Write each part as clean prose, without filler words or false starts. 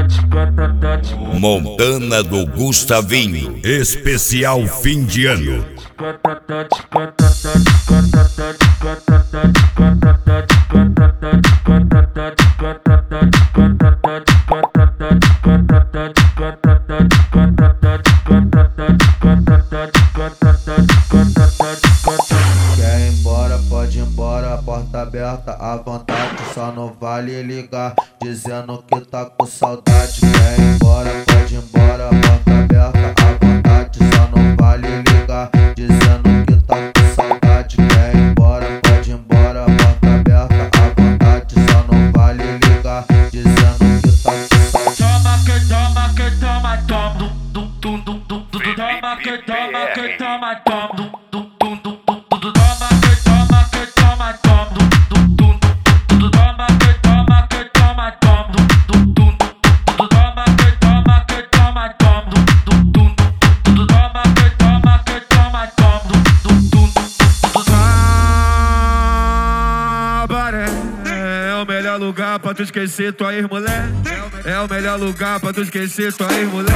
Montana do Gustavinho, especial fim de ano. Quer ir embora, pode ir embora, porta aberta à vontade. Só não vale ligar, dizendo que tá com saudade. Quer ir embora, pode ir embora, porta aberta à vontade. Só não vale ligar, dizendo que tá com saudade. Quer ir embora, pode ir embora, porta aberta à vontade. Só não vale ligar, dizendo que tá com saudade. Toma que toma que toma, toma, toma que toma que toma, toma. É o melhor lugar pra tu esquecer tua ex-mulher. É o melhor lugar pra tu esquecer tua ex-mulher.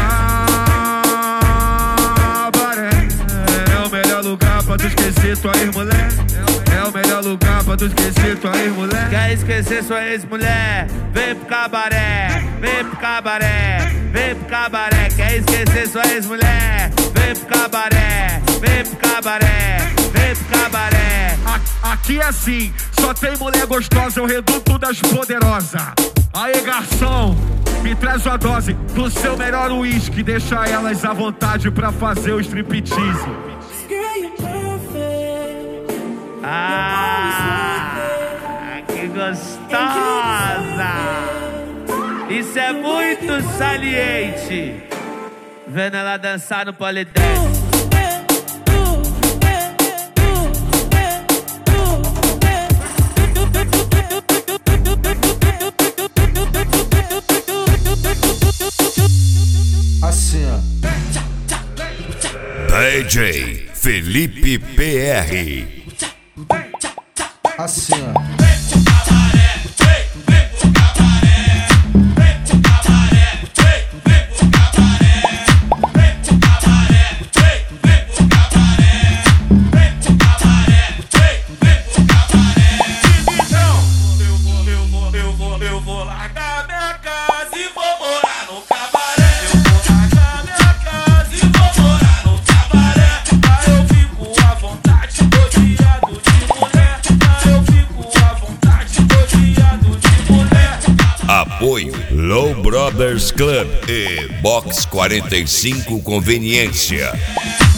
É o melhor lugar pra tu esquecer tua ex-mulher. É o melhor lugar pra tu esquecer tua ex-mulher. Quer esquecer sua ex-mulher? Vem pro cabaré, vem pro cabaré, vem pro cabaré. Quer esquecer sua ex-mulher? Vem pro cabaré, vem pro cabaré, vem pro cabaré. Aqui é assim, só tem mulher gostosa, é o reduto das poderosas. Aê, garçom, me traz uma dose do seu melhor uísque. Deixa elas à vontade pra fazer o striptease. Que gostosa! Isso é muito saliente. Vendo ela dançar no polidense. Assim, ó. DJ Felipe PR. Assim, ó. Eu vou largar minha casa e vou morar no cabaré. Eu vou largar minha casa e vou morar no cabaré. Aí eu fico à vontade, rodeado de mulher. Aí eu fico à vontade, rodeado de mulher. Apoio Low Brothers Club e Box 45 Conveniência.